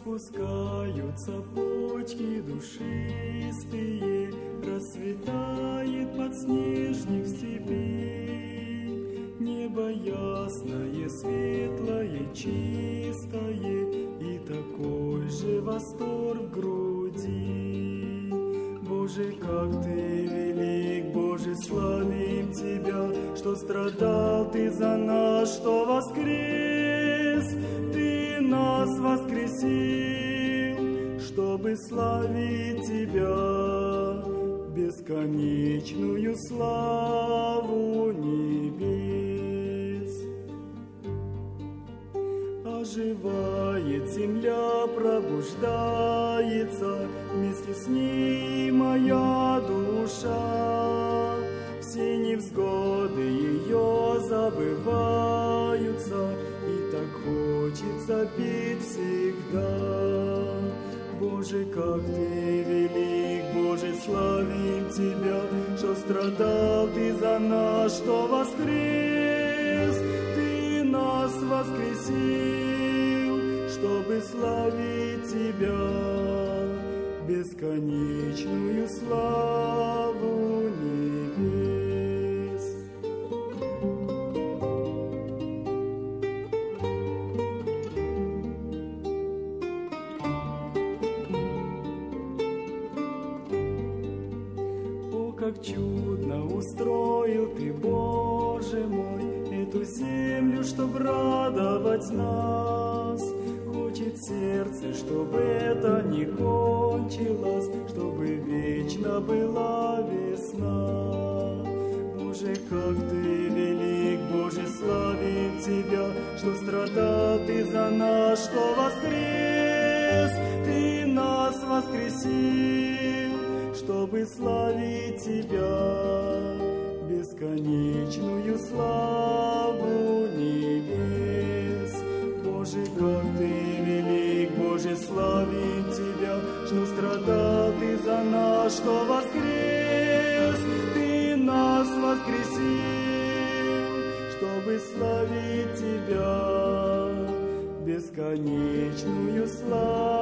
Распускаются почки душистые, расцветает подснежник в степи. Небо ясное, светлое, чистое, и такой же восторг в груди. Боже, как Ты велик, Боже, славим Тебя, что страдал Ты за нас, что воскрес. Ты нас воскресил, чтобы славить Тебя, бесконечную славу небес. Оживает земля, пробуждается, вместе с ней моя душа. Все невзгоды ее забываются, и так хочется петь всегда. Боже, как Ты велик, Боже, славим Тебя, что страдал Ты за нас, что воскрес. Ты нас воскресил, чтобы славить Тебя, бесконечную славу небес. О, как чудно устроил Ты, Боже мой, эту землю, чтоб радовать нас. Хочет сердце, чтобы это не кончилось, чтобы вечно была весна. Боже, как Ты велик, Боже, славим Тебя, что страдал Ты за нас, что воскрес. Ты нас воскресил, чтобы славить Тебя, бесконечную славу небес. Боже, как Ты велик, Боже, славим Тебя, что страдал Ты за нас, что воскрес. Ты нас воскресил, чтобы славить Тебя, бесконечную славу.